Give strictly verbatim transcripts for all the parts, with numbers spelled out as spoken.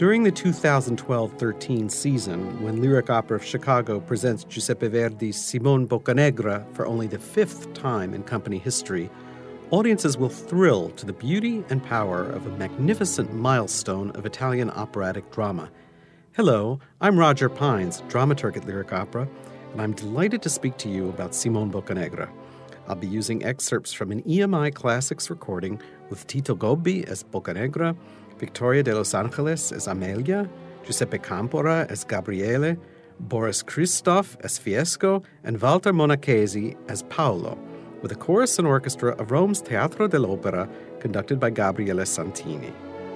During the two thousand twelve thirteen season, when Lyric Opera of Chicago presents Giuseppe Verdi's Simon Boccanegra for only the fifth time in company history, audiences will thrill to the beauty and power of a magnificent milestone of Italian operatic drama. Hello, I'm Roger Pines, dramaturg at Lyric Opera, and I'm delighted to speak to you about Simon Boccanegra. I'll be using excerpts from an E M I Classics recording with Tito Gobbi as Boccanegra, Victoria de Los Angeles as Amelia, Giuseppe Campora as Gabriele, Boris Christoph as Fiesco, and Walter Monachesi as Paolo, with a chorus and orchestra of Rome's Teatro dell'Opera conducted by Gabriele Santini.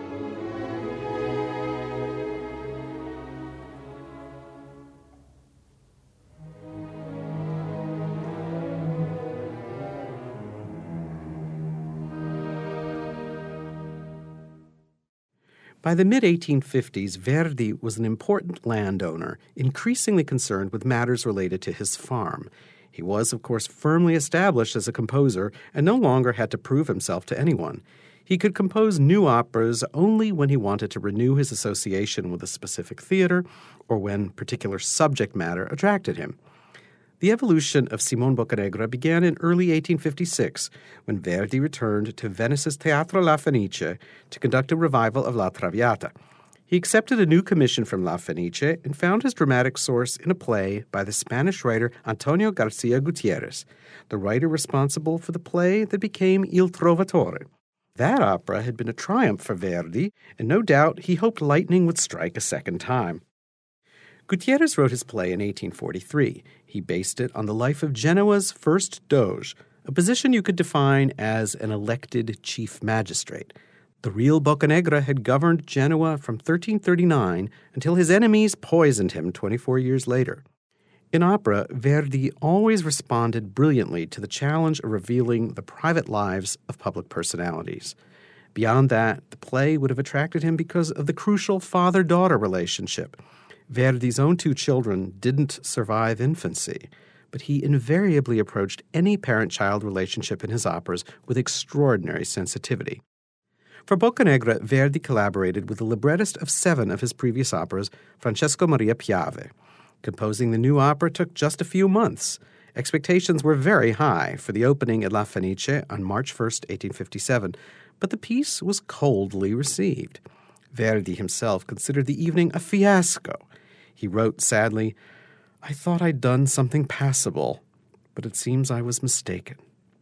By the mid eighteen fifties, Verdi was an important landowner, increasingly concerned with matters related to his farm. He was, of course, firmly established as a composer and no longer had to prove himself to anyone. He could compose new operas only when he wanted to renew his association with a specific theater or when particular subject matter attracted him. The evolution of Simon Boccanegra began in early eighteen fifty-six, when Verdi returned to Venice's Teatro La Fenice to conduct a revival of La Traviata. He accepted a new commission from La Fenice and found his dramatic source in a play by the Spanish writer Antonio Garcia Gutierrez, the writer responsible for the play that became Il Trovatore. That opera had been a triumph for Verdi, and no doubt he hoped lightning would strike a second time. Gutierrez wrote his play in eighteen forty-three. He based it on the life of Genoa's first doge, a position you could define as an elected chief magistrate. The real Boccanegra had governed Genoa from thirteen thirty-nine until his enemies poisoned him twenty-four years later. In opera, Verdi always responded brilliantly to the challenge of revealing the private lives of public personalities. Beyond that, the play would have attracted him because of the crucial father-daughter relationship. Verdi's own two children didn't survive infancy, but he invariably approached any parent-child relationship in his operas with extraordinary sensitivity. For Boccanegra, Verdi collaborated with the librettist of seven of his previous operas, Francesco Maria Piave. Composing the new opera took just a few months. Expectations were very high for the opening at La Fenice on March first, eighteen fifty-seven, but the piece was coldly received. Verdi himself considered the evening a fiasco. He wrote sadly, "I thought I'd done something passable, but it seems I was mistaken."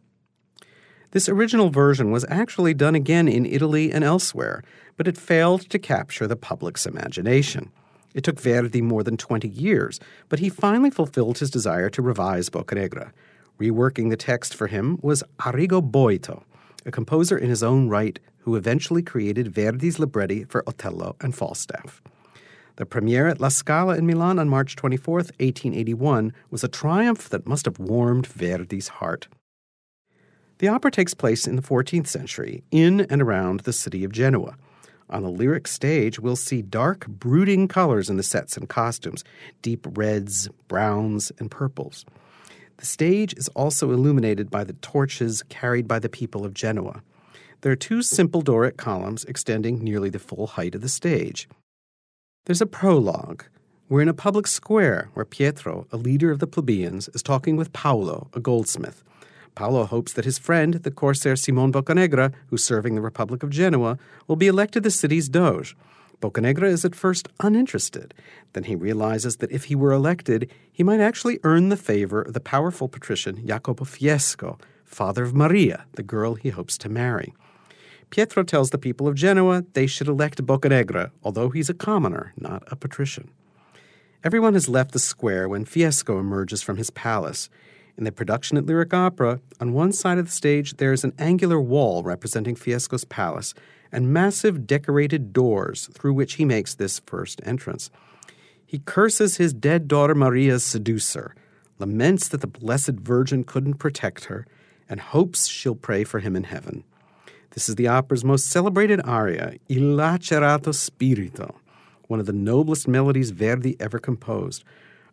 This original version was actually done again in Italy and elsewhere, but it failed to capture the public's imagination. It took Verdi more than twenty years, but he finally fulfilled his desire to revise Boccanegra. Reworking the text for him was Arrigo Boito, a composer in his own right who eventually created Verdi's libretti for Otello and Falstaff. The premiere at La Scala in Milan on March twenty-fourth, eighteen eighty-one, was a triumph that must have warmed Verdi's heart. The opera takes place in the fourteenth century, in and around the city of Genoa. On the lyric stage, we'll see dark, brooding colors in the sets and costumes, deep reds, browns, and purples. The stage is also illuminated by the torches carried by the people of Genoa. There are two simple Doric columns extending nearly the full height of the stage. There's a prologue. We're in a public square where Pietro, a leader of the plebeians, is talking with Paolo, a goldsmith. Paolo hopes that his friend, the corsair Simon Boccanegra, who's serving the Republic of Genoa, will be elected the city's doge. Boccanegra is at first uninterested. Then he realizes that if he were elected, he might actually earn the favor of the powerful patrician Jacopo Fiesco, father of Maria, the girl he hopes to marry. Pietro tells the people of Genoa they should elect Boccanegra, although he's a commoner, not a patrician. Everyone has left the square when Fiesco emerges from his palace. In the production at Lyric Opera, on one side of the stage there is an angular wall representing Fiesco's palace and massive decorated doors through which he makes this first entrance. He curses his dead daughter Maria's seducer, laments that the Blessed Virgin couldn't protect her, and hopes she'll pray for him in heaven. This is the opera's most celebrated aria, Il Lacerato Spirito, one of the noblest melodies Verdi ever composed.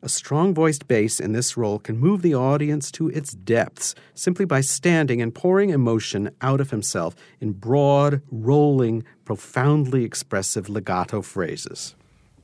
A strong-voiced bass in this role can move the audience to its depths simply by standing and pouring emotion out of himself in broad, rolling, profoundly expressive legato phrases.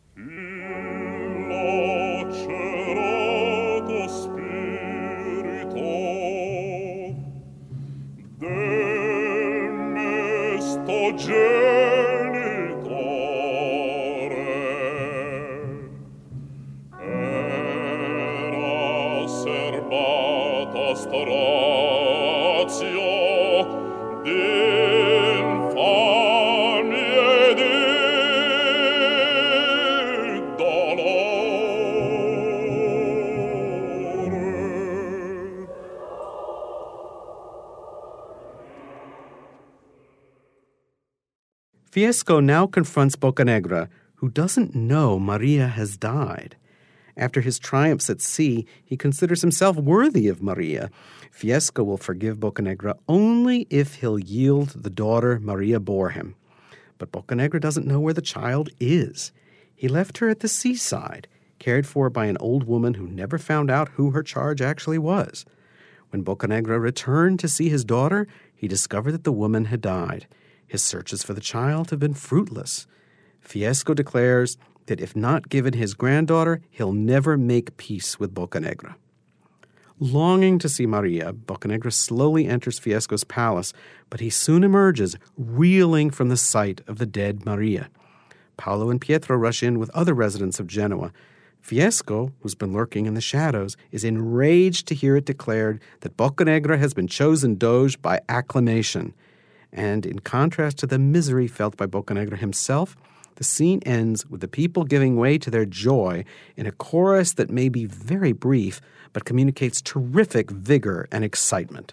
Fiesco now confronts Boccanegra, who doesn't know Maria has died. After his triumphs at sea, he considers himself worthy of Maria. Fiesco will forgive Boccanegra only if he'll yield the daughter Maria bore him. But Boccanegra doesn't know where the child is. He left her at the seaside, cared for by an old woman who never found out who her charge actually was. When Boccanegra returned to see his daughter, he discovered that the woman had died. His searches for the child have been fruitless. Fiesco declares that if not given his granddaughter, he'll never make peace with Boccanegra. Longing to see Maria, Boccanegra slowly enters Fiesco's palace, but he soon emerges, reeling from the sight of the dead Maria. Paolo and Pietro rush in with other residents of Genoa. Fiesco, who's been lurking in the shadows, is enraged to hear it declared that Boccanegra has been chosen Doge by acclamation. And in contrast to the misery felt by Boccanegra himself, the scene ends with the people giving way to their joy in a chorus that may be very brief, but communicates terrific vigor and excitement.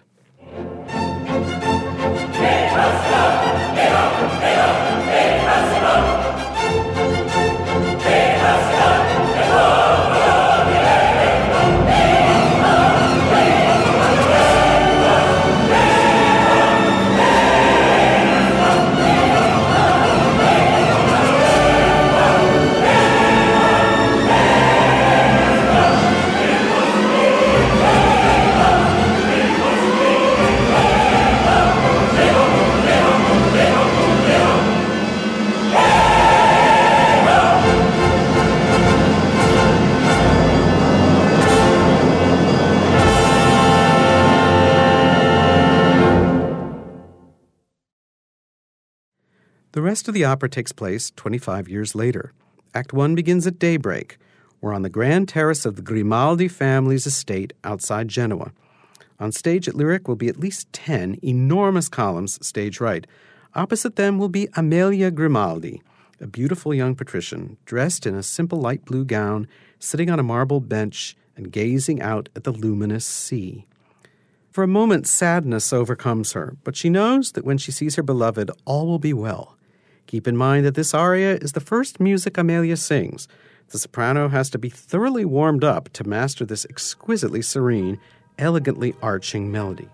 The rest of the opera takes place twenty-five years later. Act one begins at daybreak. We're on the grand terrace of the Grimaldi family's estate outside Genoa. On stage at Lyric will be at least ten enormous columns stage right. Opposite them will be Amelia Grimaldi, a beautiful young patrician, dressed in a simple light blue gown, sitting on a marble bench and gazing out at the luminous sea. For a moment, sadness overcomes her, but she knows that when she sees her beloved, all will be well. Keep in mind that this aria is the first music Amelia sings. The soprano has to be thoroughly warmed up to master this exquisitely serene, elegantly arching melody.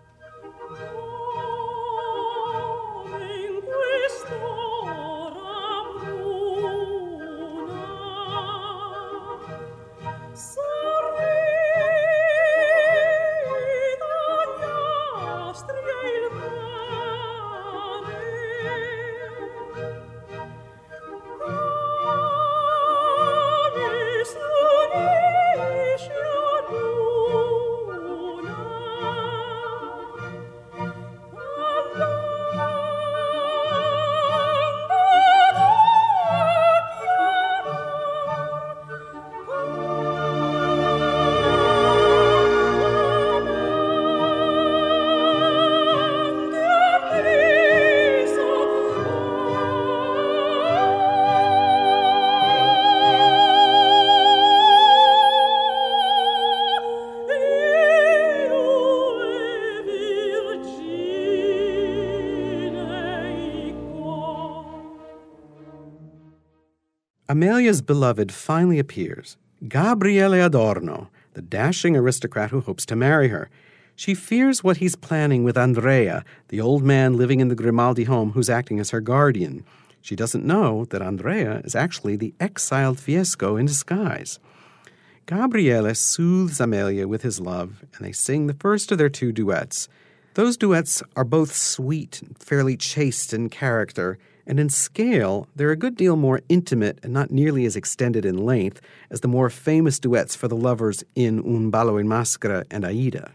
Amelia's beloved finally appears, Gabriele Adorno, the dashing aristocrat who hopes to marry her. She fears what he's planning with Andrea, the old man living in the Grimaldi home who's acting as her guardian. She doesn't know that Andrea is actually the exiled Fiesco in disguise. Gabriele soothes Amelia with his love, and they sing the first of their two duets. Those duets are both sweet and fairly chaste in character, and in scale, they're a good deal more intimate and not nearly as extended in length as the more famous duets for the lovers in Un ballo in maschera and Aida.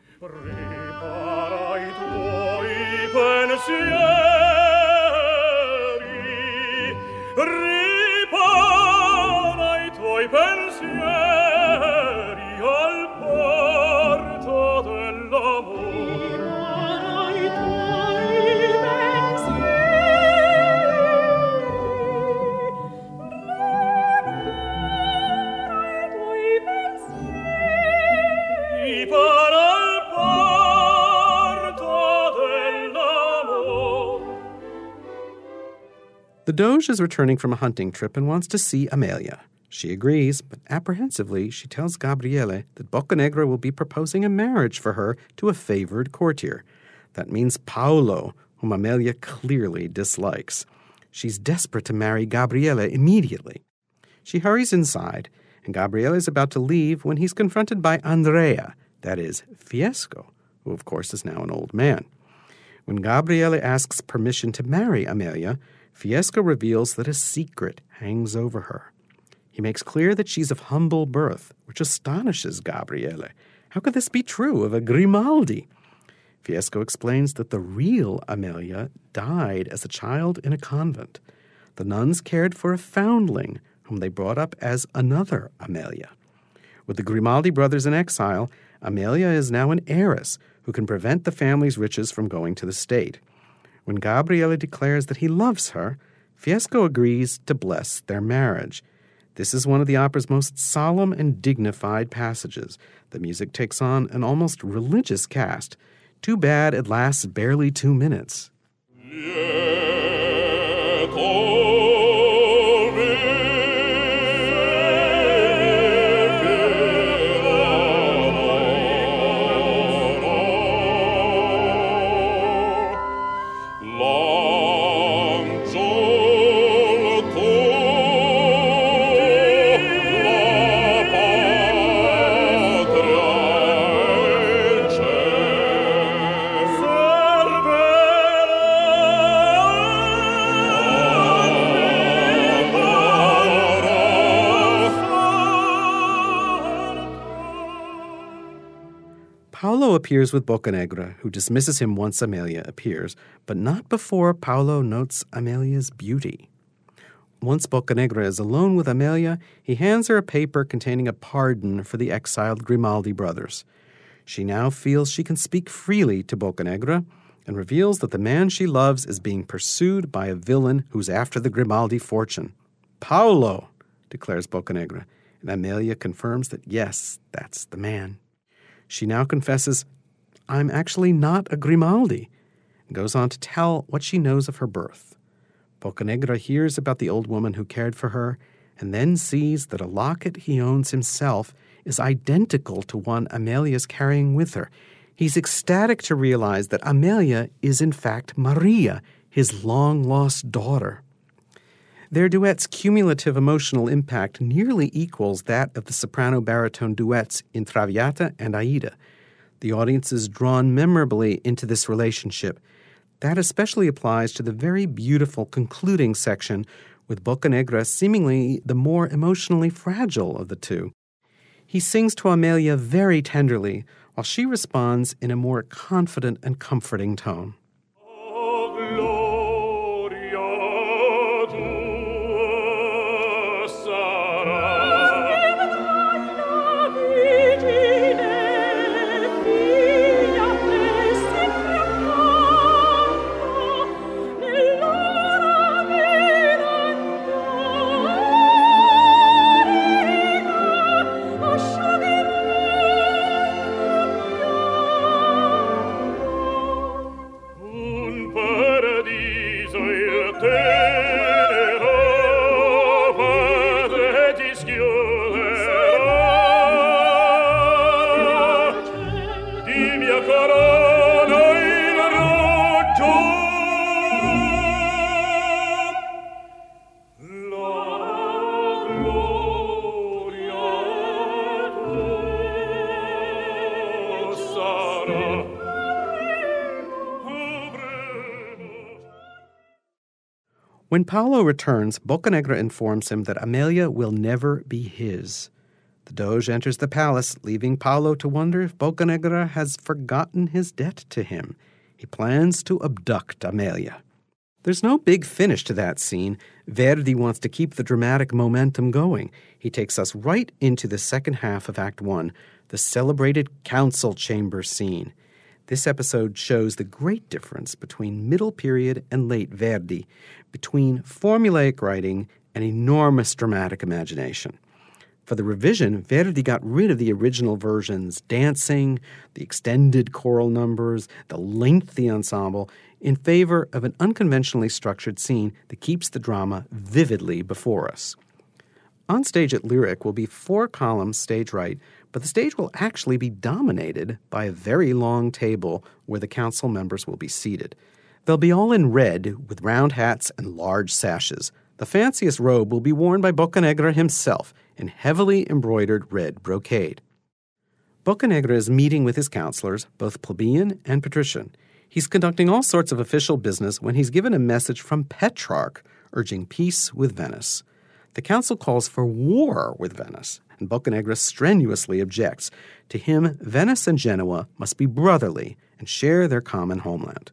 The Doge is returning from a hunting trip and wants to see Amelia. She agrees, but apprehensively she tells Gabriele that Boccanegra will be proposing a marriage for her to a favored courtier. That means Paolo, whom Amelia clearly dislikes. She's desperate to marry Gabriele immediately. She hurries inside, and Gabriele is about to leave when he's confronted by Andrea, that is, Fiesco, who of course is now an old man. When Gabriele asks permission to marry Amelia, Fiesco reveals that a secret hangs over her. He makes clear that she's of humble birth, which astonishes Gabriele. How could this be true of a Grimaldi? Fiesco explains that the real Amelia died as a child in a convent. The nuns cared for a foundling, whom they brought up as another Amelia. With the Grimaldi brothers in exile, Amelia is now an heiress who can prevent the family's riches from going to the state. When Gabriele declares that he loves her, Fiesco agrees to bless their marriage. This is one of the opera's most solemn and dignified passages. The music takes on an almost religious cast. Too bad it lasts barely two minutes. Paolo appears with Boccanegra, who dismisses him once Amelia appears, but not before Paolo notes Amelia's beauty. Once Boccanegra is alone with Amelia, he hands her a paper containing a pardon for the exiled Grimaldi brothers. She now feels she can speak freely to Boccanegra and reveals that the man she loves is being pursued by a villain who's after the Grimaldi fortune. Paolo, declares Boccanegra, and Amelia confirms that yes, that's the man. She now confesses, I'm actually not a Grimaldi, and goes on to tell what she knows of her birth. Boccanegra hears about the old woman who cared for her, and then sees that a locket he owns himself is identical to one Amelia's carrying with her. He's ecstatic to realize that Amelia is in fact Maria, his long-lost daughter. Their duet's cumulative emotional impact nearly equals that of the soprano-baritone duets in Traviata and Aida. The audience is drawn memorably into this relationship. That especially applies to the very beautiful concluding section, with Boccanegra seemingly the more emotionally fragile of the two. He sings to Amelia very tenderly, while she responds in a more confident and comforting tone. When Paolo returns, Boccanegra informs him that Amelia will never be his. The Doge enters the palace, leaving Paolo to wonder if Boccanegra has forgotten his debt to him. He plans to abduct Amelia. There's no big finish to that scene. Verdi wants to keep the dramatic momentum going. He takes us right into the second half of Act One, the celebrated council chamber scene. This episode shows the great difference between middle period and late Verdi, between formulaic writing and enormous dramatic imagination. For the revision, Verdi got rid of the original version's dancing, the extended choral numbers, the lengthy ensemble, in favor of an unconventionally structured scene that keeps the drama vividly before us. On stage at Lyric will be four columns stage right, but the stage will actually be dominated by a very long table where the council members will be seated. They'll be all in red with round hats and large sashes. The fanciest robe will be worn by Boccanegra himself in heavily embroidered red brocade. Boccanegra is meeting with his counselors, both plebeian and patrician. He's conducting all sorts of official business when he's given a message from Petrarch urging peace with Venice. The council calls for war with Venice, and Boccanegra strenuously objects. To him, Venice and Genoa must be brotherly and share their common homeland.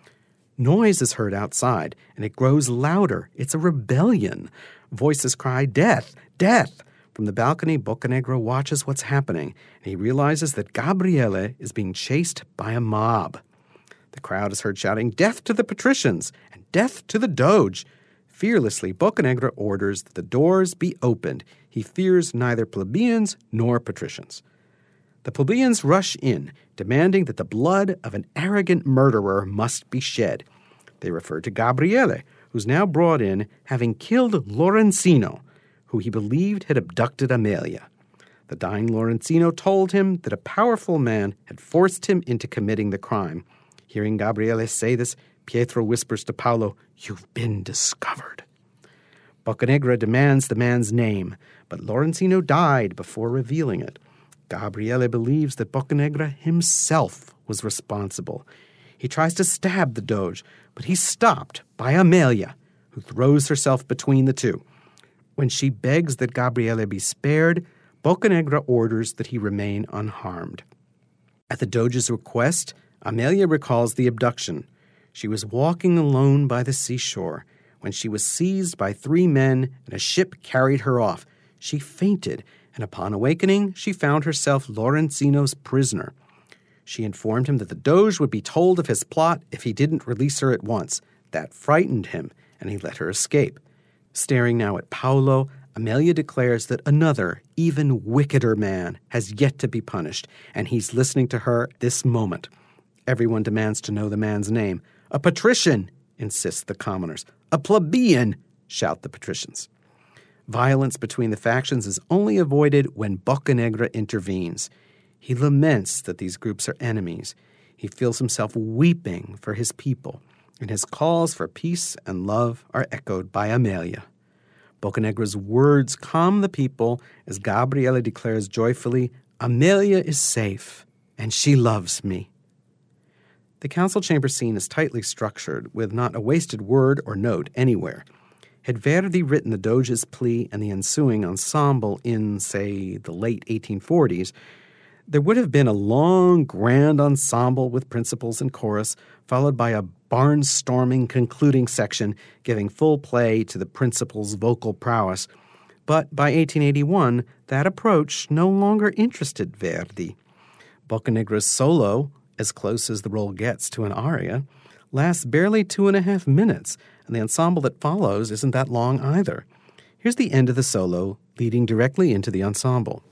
Noise is heard outside, and it grows louder. It's a rebellion. Voices cry, "Death! Death!" From the balcony, Boccanegra watches what's happening, and he realizes that Gabriele is being chased by a mob. The crowd is heard shouting, "Death to the patricians!" and "Death to the Doge!" Fearlessly, Boccanegra orders that the doors be opened. He fears neither plebeians nor patricians. The plebeians rush in, demanding that the blood of an arrogant murderer must be shed. They refer to Gabriele, who's now brought in, having killed Lorenzino, who he believed had abducted Amelia. The dying Lorenzino told him that a powerful man had forced him into committing the crime. Hearing Gabriele say this, Pietro whispers to Paolo, "You've been discovered." Boccanegra demands the man's name, but Lorenzino died before revealing it. Gabriele believes that Boccanegra himself was responsible. He tries to stab the Doge, but he's stopped by Amelia, who throws herself between the two. When she begs that Gabriele be spared, Boccanegra orders that he remain unharmed. At the Doge's request, Amelia recalls the abduction. She was walking alone by the seashore when she was seized by three men and a ship carried her off. She fainted, and upon awakening, she found herself Lorenzino's prisoner. She informed him that the Doge would be told of his plot if he didn't release her at once. That frightened him, and he let her escape. Staring now at Paolo, Amelia declares that another, even wickeder man has yet to be punished, and he's listening to her this moment. Everyone demands to know the man's name. "A patrician," insist the commoners. "A plebeian," shout the patricians. Violence between the factions is only avoided when Boccanegra intervenes. He laments that these groups are enemies. He feels himself weeping for his people, and his calls for peace and love are echoed by Amelia. Boccanegra's words calm the people as Gabriele declares joyfully, "Amelia is safe, and she loves me." The council chamber scene is tightly structured, with not a wasted word or note anywhere. Had Verdi written the Doge's plea and the ensuing ensemble in, say, the late eighteen forties, there would have been a long, grand ensemble with principals and chorus, followed by a barnstorming concluding section giving full play to the principal's vocal prowess. But by eighteen eighty-one, that approach no longer interested Verdi. Boccanegra's solo, as close as the role gets to an aria, lasts barely two and a half minutes, and the ensemble that follows isn't that long either. Here's the end of the solo, leading directly into the ensemble.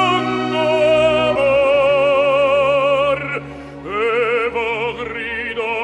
Grido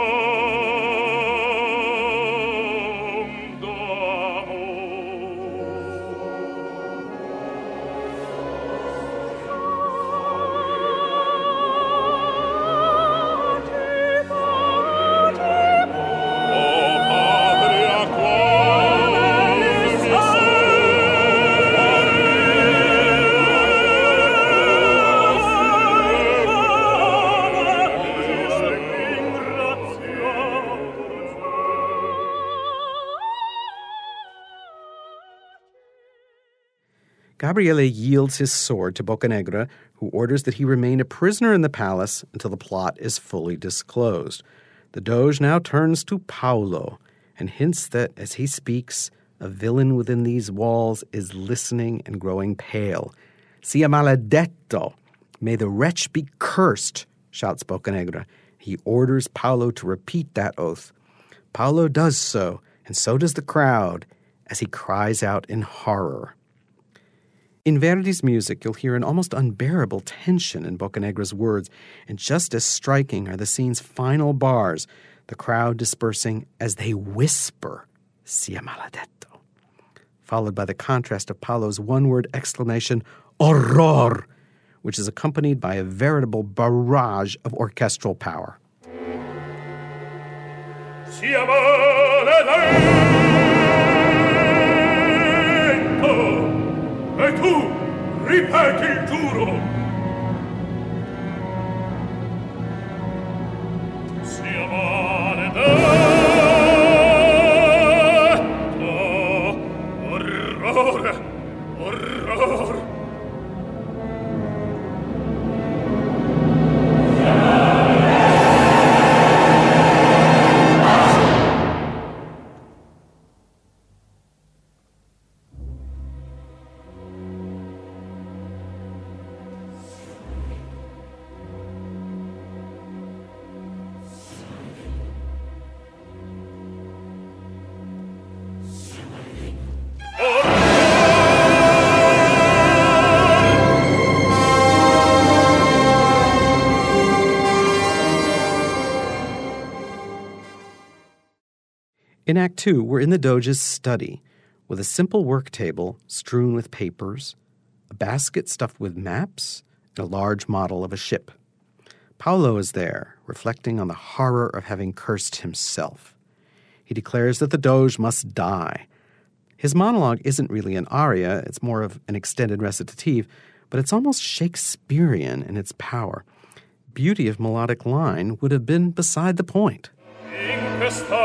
Gabriele yields his sword to Boccanegra, who orders that he remain a prisoner in the palace until the plot is fully disclosed. The Doge now turns to Paolo and hints that, as he speaks, a villain within these walls is listening and growing pale. "Sia maledetto! May the wretch be cursed!" shouts Boccanegra. He orders Paolo to repeat that oath. Paolo does so, and so does the crowd, as he cries out in horror. In Verdi's music, you'll hear an almost unbearable tension in Boccanegra's words, and just as striking are the scene's final bars, the crowd dispersing as they whisper, "Sia maledetto," followed by the contrast of Paolo's one-word exclamation, "Horror," which is accompanied by a veritable barrage of orchestral power. Sia maledetto, e tu ripeti il giuro. Sia maledetto, orrore, orrore. In Act Two, we're in the Doge's study, with a simple work table strewn with papers, a basket stuffed with maps, and a large model of a ship. Paolo is there, reflecting on the horror of having cursed himself. He declares that the Doge must die. His monologue isn't really an aria, it's more of an extended recitative, but it's almost Shakespearean in its power. Beauty of melodic line would have been beside the point. In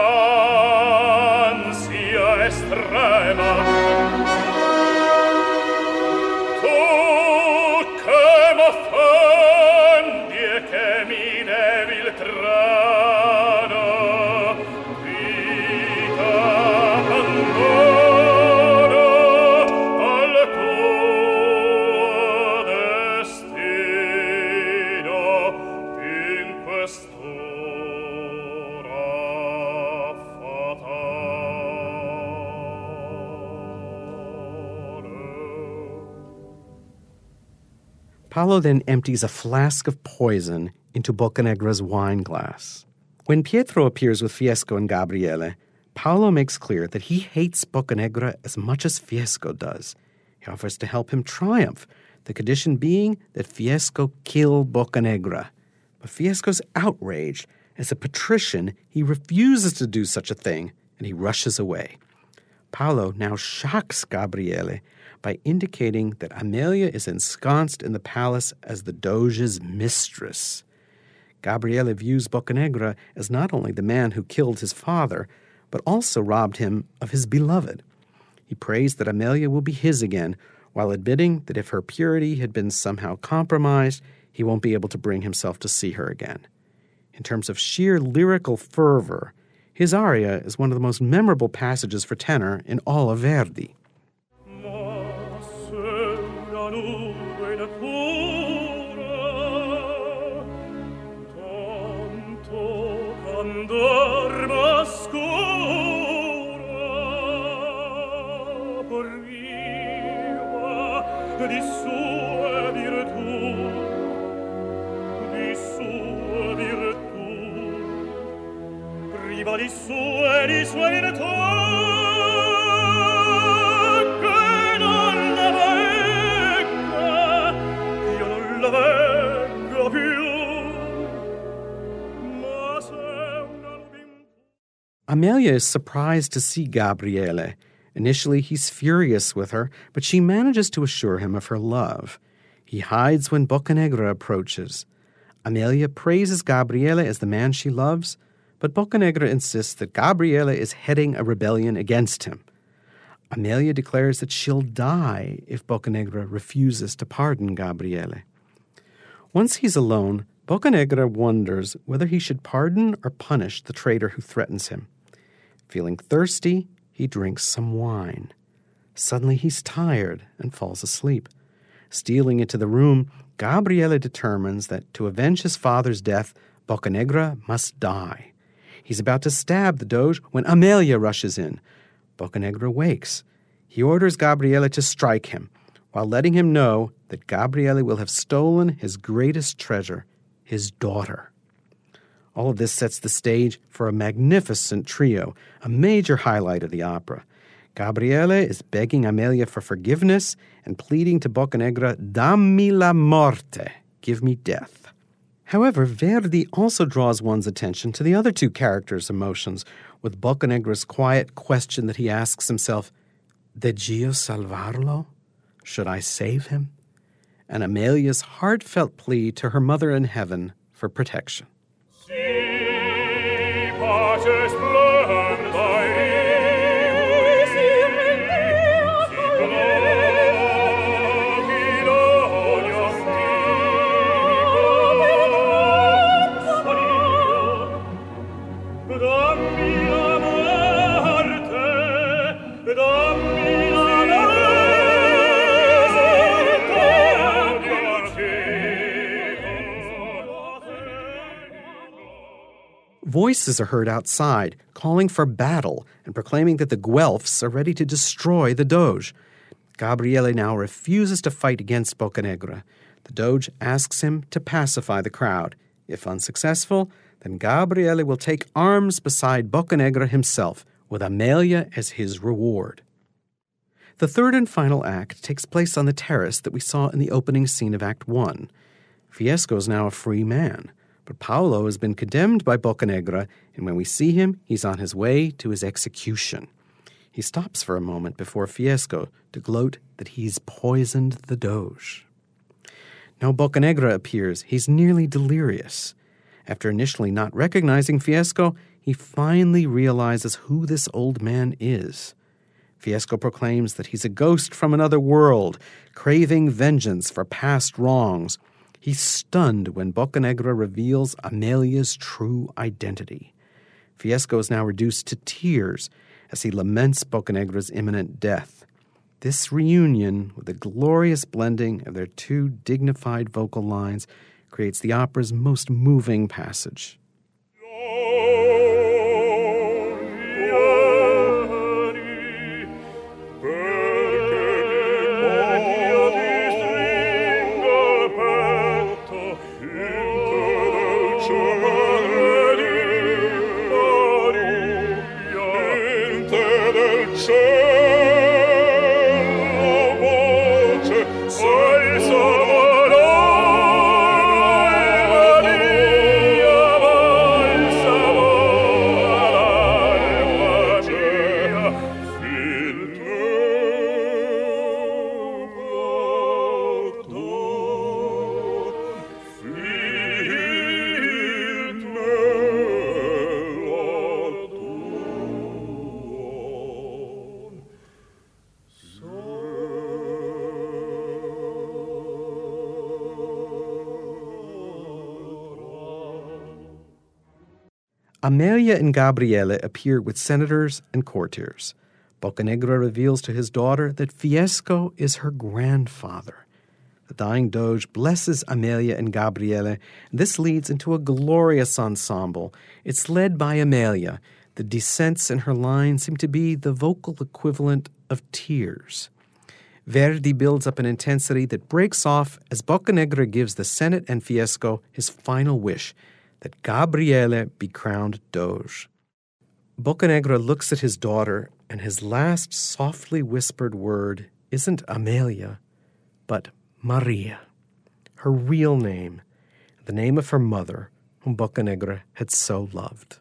quest'ansia estrema, tu che m'offendi e che mi devi il trano, vita abbandono al tuo destino in quest'ora. Paolo then empties a flask of poison into Boccanegra's wine glass. When Pietro appears with Fiesco and Gabriele, Paolo makes clear that he hates Boccanegra as much as Fiesco does. He offers to help him triumph, the condition being that Fiesco kill Boccanegra. But Fiesco's outraged. As a patrician, he refuses to do such a thing, and he rushes away. Paolo now shocks Gabriele by indicating that Amelia is ensconced in the palace as the Doge's mistress. Gabriele views Boccanegra as not only the man who killed his father, but also robbed him of his beloved. He prays that Amelia will be his again, while admitting that if her purity had been somehow compromised, he won't be able to bring himself to see her again. In terms of sheer lyrical fervor, his aria is one of the most memorable passages for tenor in all of Verdi. Di sua virtù, di sua virtù, priva di sua di sua virtù, che non la venga, io non la venga più, ma se una nubin... Amelia is surprised to see Gabriele. Initially, he's furious with her, but she manages to assure him of her love. He hides when Boccanegra approaches. Amelia praises Gabriele as the man she loves, but Boccanegra insists that Gabriele is heading a rebellion against him. Amelia declares that she'll die if Boccanegra refuses to pardon Gabriele. Once he's alone, Boccanegra wonders whether he should pardon or punish the traitor who threatens him. Feeling thirsty, he drinks some wine. Suddenly he's tired and falls asleep. Stealing into the room, Gabriele determines that to avenge his father's death, Boccanegra must die. He's about to stab the Doge when Amelia rushes in. Boccanegra wakes. He orders Gabriele to strike him, while letting him know that Gabriele will have stolen his greatest treasure, his daughter. All of this sets the stage for a magnificent trio, a major highlight of the opera. Gabriele is begging Amelia for forgiveness and pleading to Boccanegra, "Dammi la morte," give me death. However, Verdi also draws one's attention to the other two characters' emotions, with Boccanegra's quiet question that he asks himself, "Deggio salvarlo? Should I save him?" And Amelia's heartfelt plea to her mother in heaven for protection. Voices are heard outside, calling for battle and proclaiming that the Guelphs are ready to destroy the Doge. Gabriele now refuses to fight against Boccanegra. The Doge asks him to pacify the crowd. If unsuccessful, then Gabriele will take arms beside Boccanegra himself, with Amelia as his reward. The third and final act takes place on the terrace that we saw in the opening scene of Act One. Fiesco is now a free man. But Paolo has been condemned by Boccanegra, and when we see him, he's on his way to his execution. He stops for a moment before Fiesco to gloat that he's poisoned the Doge. Now Boccanegra appears. He's nearly delirious. After initially not recognizing Fiesco, he finally realizes who this old man is. Fiesco proclaims that he's a ghost from another world, craving vengeance for past wrongs. He's stunned when Boccanegra reveals Amelia's true identity. Fiesco is now reduced to tears as he laments Boccanegra's imminent death. This reunion, with a glorious blending of their two dignified vocal lines, creates the opera's most moving passage. Amelia and Gabriele appear with senators and courtiers. Boccanegra reveals to his daughter that Fiesco is her grandfather. The dying Doge blesses Amelia and Gabriele. This leads into a glorious ensemble. It's led by Amelia. The descents in her line seem to be the vocal equivalent of tears. Verdi builds up an intensity that breaks off as Boccanegra gives the Senate and Fiesco his final wish, that Gabriele be crowned Doge. Boccanegra looks at his daughter, and his last softly whispered word isn't Amelia, but Maria, her real name, the name of her mother, whom Boccanegra had so loved.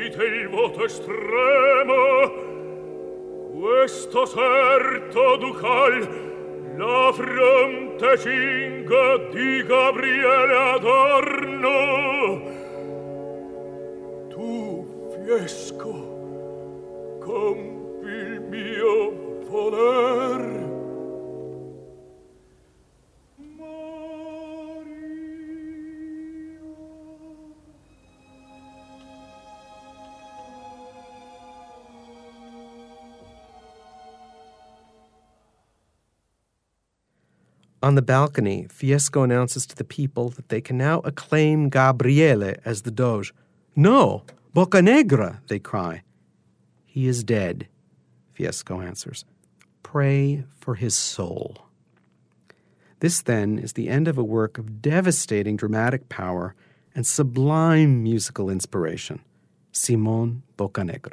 udite il voto estremo, questo serto ducal, la fronte cinga di Gabriele Adorno. Tu, Fiesco, compi il mio voler. On the balcony, Fiesco announces to the people that they can now acclaim Gabriele as the Doge. No, Boccanegra, they cry. He is dead, Fiesco answers. Pray for his soul. This, then, is the end of a work of devastating dramatic power and sublime musical inspiration. Simon Boccanegra.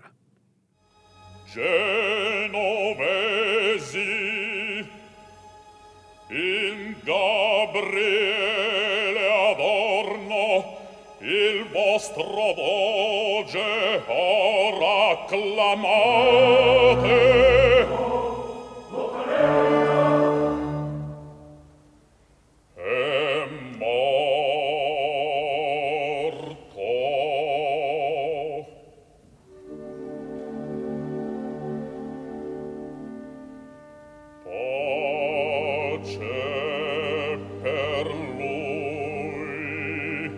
Genovesi, in Gabriele Adorno, il vostro doge ora acclamate. È morto. Per lui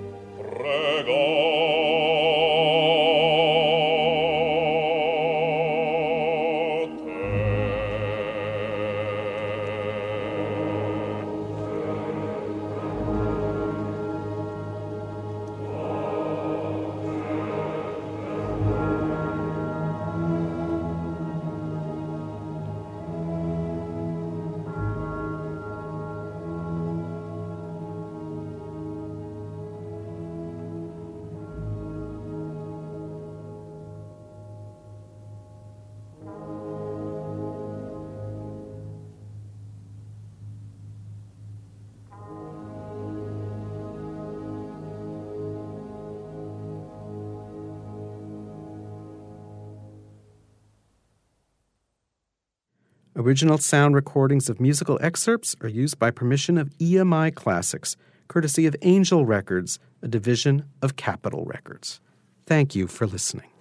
Original sound recordings of musical excerpts are used by permission of E M I Classics, courtesy of Angel Records, a division of Capitol Records. Thank you for listening.